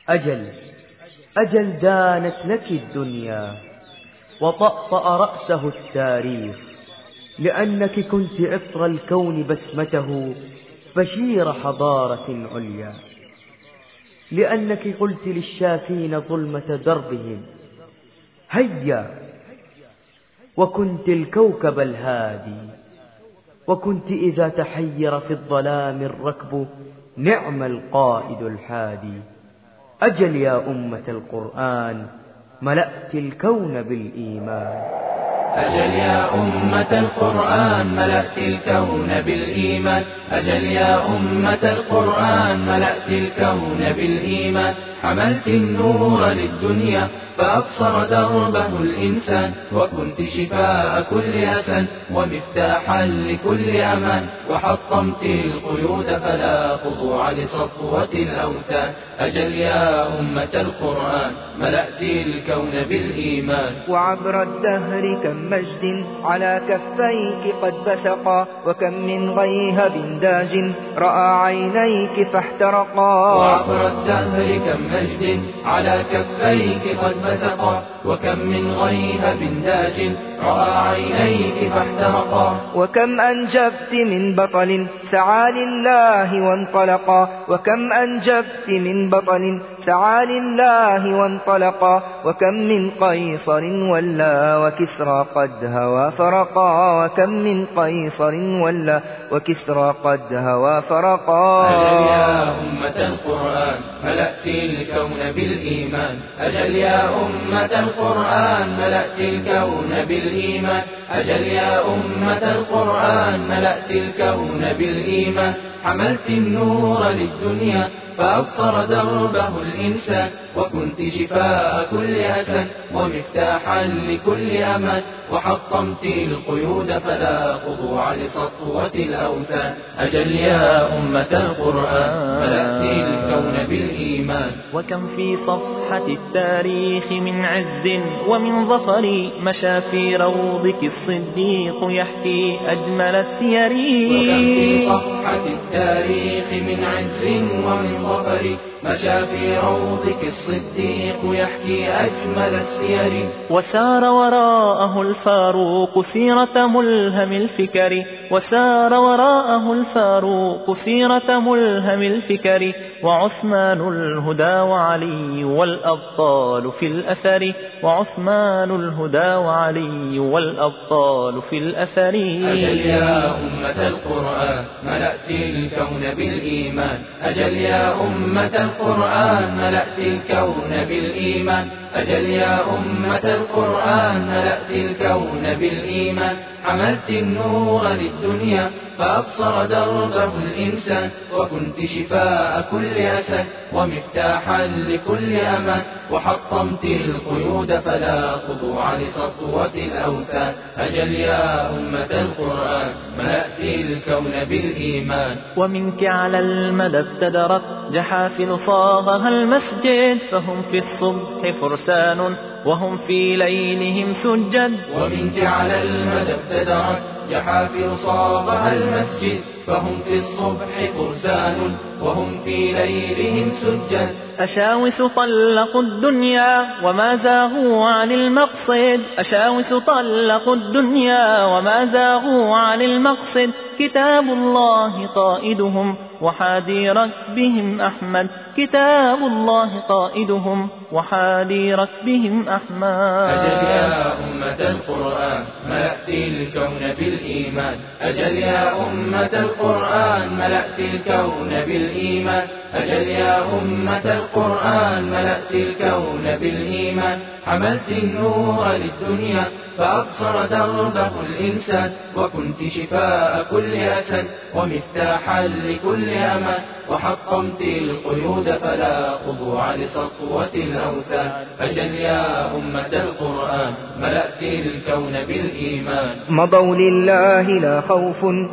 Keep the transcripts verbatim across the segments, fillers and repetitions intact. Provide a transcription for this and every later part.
أجل أجل دانت لك الدنيا وطأطأ رأسه التاريخ، لأنك كنت عطر الكون بسمته بشير حضارة عليا، لأنك قلت للشافين ظلمة دربهم هيا، وكنت الكوكب الهادي، وكنت إذا تحير في الظلام الركب نعم القائد الحادي. أجل يا أمة القرآن ملأت الكون بالإيمان. أجل يا أمة القرآن ملأت الكون بالإيمان. أجل يا أمة القرآن ملأت الكون بالإيمان. حملت النور للدنيا فأبصر دربه الإنسان، وكنت شفاء كل أسى ومفتاحا لكل أمان، وحطمت القيود فلا خضوع لسطوة الأوثان. أجل يا أمة القرآن ملأت الكون بالإيمان. وعبر الدهر كم مجد على كفيك قد بسقا، وكم من غيهب داج رأى عينيك فاحترقا. وعبر الدهر كم مجد على كفيك قد بسقا، وكم من غيهب داج رأى عينيك فاحترقا. وكم أنجبت من بطل سعى لله وانطلقا، وكم أنجبت من بطل سعى لله وانطلقا. وكم من قيصر ولا وكسرى قد هوى فرقا، وكم من قيصر ولا وكسرى قد هوى فرقا. أجل يا أمة القرآن ملأت الكون بالإيمان. أجل يا أمة القرآن ملأت الكون بالإيمان. أجل يا أمة القرآن ملأت الكون بالإيمان. حملت النور للدنيا فأبصر دربه الإنسان، وكنت شفاء كل أسى ومفتاحا لكل أمان، وحطمت القيود فلا خضوع لسطوة الأوثان. أجل يا أمة القرآن ملأت الكون بالإيمان. وكم في صفحة التاريخ من عز ومن ظفر مشى في روضك الصديق يحكي أجمل السير. وكم في صفحة التاريخ من عز ومن ظفر مشى في روضك الصديق يحكي أجمل السير. وسار وراءه الفاروق سيرة ملهم الفكر، وسار وراءه الفاروق سيرة ملهم الفكر. وعثمان الهدى وعلي والأبطال في الأثر، وعثمان الهدى وعلي والأبطال في الأثر. أجل يا أمة القرآن ملأت الكون بالإيمان. أجل يا أمة القرآن ملأت الكون بالإيمان. أجل يا أمة القرآن ملأت الكون بالإيمان. حملت النور للدنيا فأبصر دربه الإنسان، وكنت شفاء كل أسى ومفتاحا لكل أمان، وحطمت القيود فلا خضوع لسطوة الأوثان. أجل يا أمة القرآن ملأت الكون بالإيمان. ومنك على المدى ابتدرت جحافل صاغها المسجد، فهم في الصبح فرسان وهم في ليلهم سجد. ومنك على المدى ابتدرت جحافل صاغها المسجد، فهم في الصبح فرسان وهم في ليلهم سجد. أشاوس طلقوا الدنيا وما زاغوا عن المقصد، أشاوس طلقوا الدنيا وما زاغوا عن المقصد. كتاب الله قائدهم وحادي ركبهم أحمد، كتاب الله قائدهم وحادي ركبهم أحمد. أجل يا أمة القرآن ملأت الكون بالإيمان. أجل يا أمة القرآن ملأت الكون بالإيمان. أجل يا أمة القرآن ملأت الكون بالإيمان. حملت النور للدنيا فأبصر دربه الإنسان، وكنت شفاء كل أسى ومفتاحا لكل أمان، وحطمت القيود فلا خضوع لسطوة الأوثان. أجل يا أمة القرآن ملأت الكون بالإيمان. مضوا لله لا خوف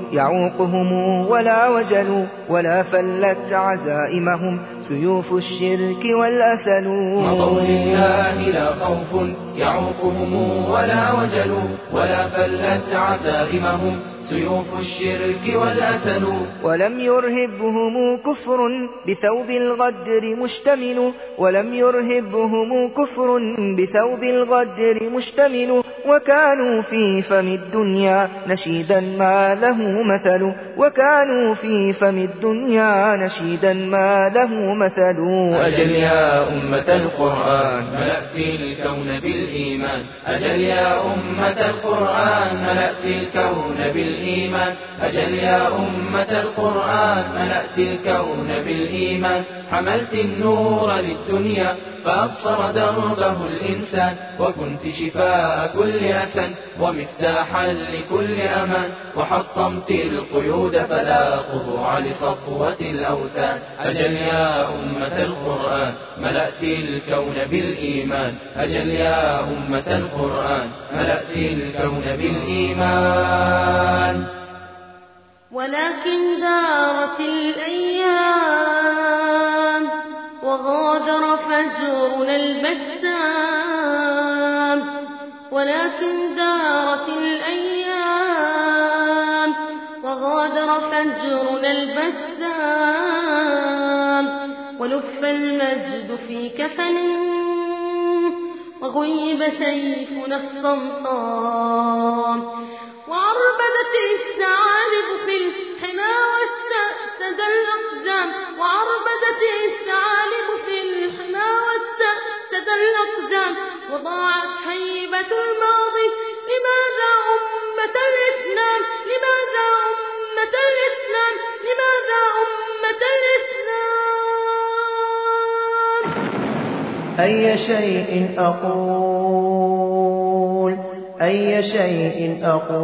يعوقهم ولا وجل، ولا فلت عزائمهم سيوف الشرك والأسل. مضوا لله لا خوف يعوقهم ولا وجل، ولا فلت عزائمهم سيوف الشرك والأسن. ولم يرهبهم كفر بثوب الغدر مشتمل ولم يرهبهم كفر بثوب الغدر مشتمل وكانوا في فم الدنيا نشيدا ما له مثل وكانوا في فم الدنيا نشيدا ما له مثل. أجل يا أمة القرآن ملأت الكون بالإيمان أجل يا أمة القرآن ملأت الكون بالإيمان أجل يا أمة القرآن ملأت الكون بالإيمان. حملت النور للدنيا فأبصر دربه الإنسان وكنت شفاء كل أسن ومفتاحا لكل أمان وحطمت القيود فلا خضوع لصفوة الأوثان. أجل يا أمة القرآن ملأت الكون بالإيمان أجل يا أمة القرآن ملأت الكون بالإيمان. ولكن دارت الأيام وغادر فجرنا البسام ولكن دارت الأيام وغادر فجرنا البسام ولف المجد في كفن وغيب سيفنا الصمصام وعربدت الثعالب في الحمى واستأسد الأقدام وعربدت الثعالب في الحمى واستأسد الأقدام وضاعت هيبة الماضي. لماذا أمة الإسلام لماذا أمة الإسلام لماذا أمة الإسلام. أي شيء أقول أي شيء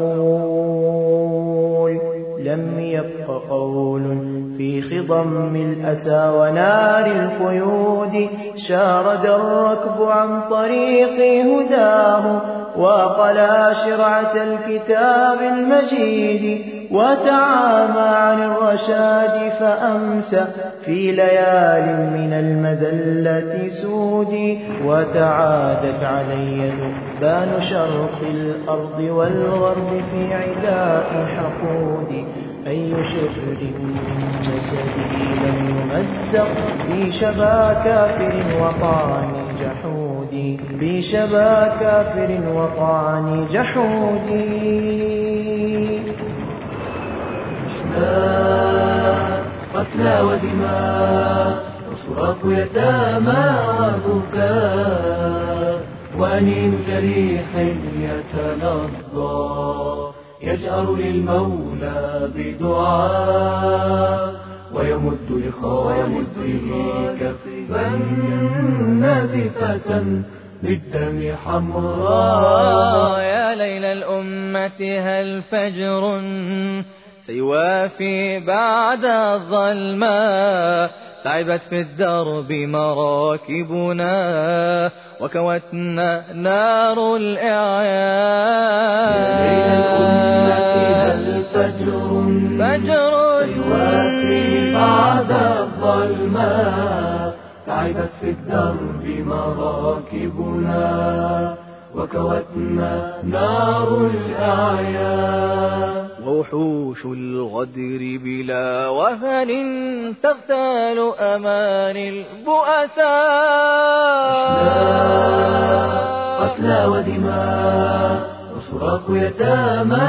أقول لم يبق قول في خضم الأسى ونار القيود. شارد الركب عن طريق هداه وقلا شرعة الكتاب المجيد وتعامى عن الرشاد فأمسى في ليال من المذلة سودي. وتعادت علي ذبان شرق الأرض والغرب في عداء حقودي. أي شبر جسدي لم يمزق في شبا كافر وطعني جحودي في شبا كافر وطعني جحودي. قتلى ودماء وصراخ يتامى وبكاء وأنين جريح يتنضى يجأر للمولى بدعاء ويمد لخالقه كفا نازفة للدم حمراء. يا ليل الأمة هل فجر سيوافي بعد الظلماء. تعبت في الدرب مراكبنا وكوتنا نار الإعياء. يا ليل الأمة هل فجر فجر سيوافي بعد الظلماء. تعبت في الدرب مراكبنا وكوتنا نار الأعياء. ووحوش الغدر بلا وهن تغتال أمان البؤساء. قتلى ودماء وصراخ يتامى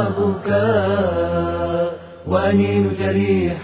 وبكاء وأنين جريح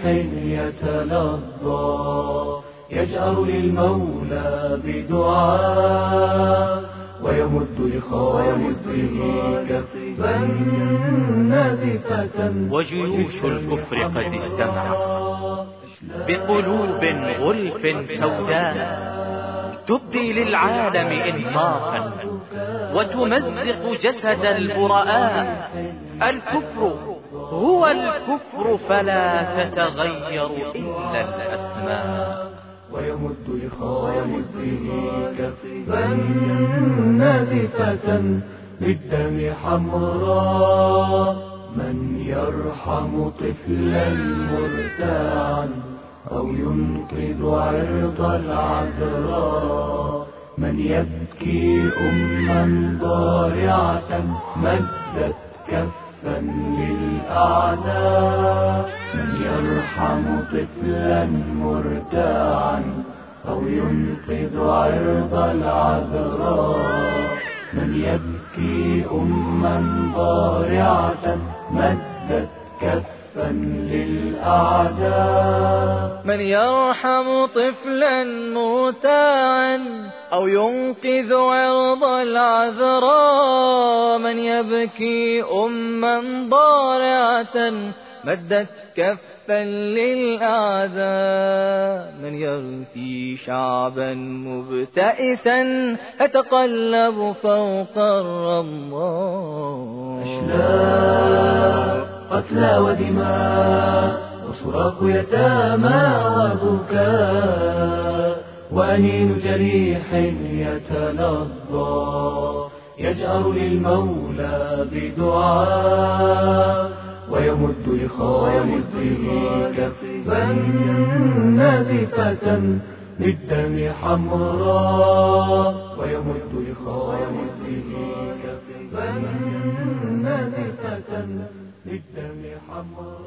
يتلظى يجأر للمولى بدعاء ويمد لخالقه كفا نازفة. وجيوش الكفر قد اجتمعت بقلوب غلف سوداء تبدي للعالم إنصافا وتمزق جسد البراء. الكفر هو الكفر فلا تتغير إلا الأسماء. ويمد لخالقه كفا نازفة للدم حمراء. من يرحم طفلا مرتاعا أو ينقذ عرض العذراء. من يبكي أما ضارعة مدت كفا كفا للأعداء. من يرحم طفلا مرتاعا أو ينقذ عرض العذراء. من يبكي أما ضارعة مدت كفا للأعداء. من يرحم طفلا مرتاعا أو ينقذ عرض العذراء. من يبكي أما ضارعة مدت كفا للأعداء. من يرثي شعبا مبتئسا يتقلب فوق الرمضاء. أشلاء قتلى ودماء وصراخ يتامى وبكاء. وأنين جريح يتلظى يجأر للمولى بدعاء. ويمد لخالقه كفا نازفة للدم حمراء. ويمد لخالقه كفا نازفة للدم حمراء.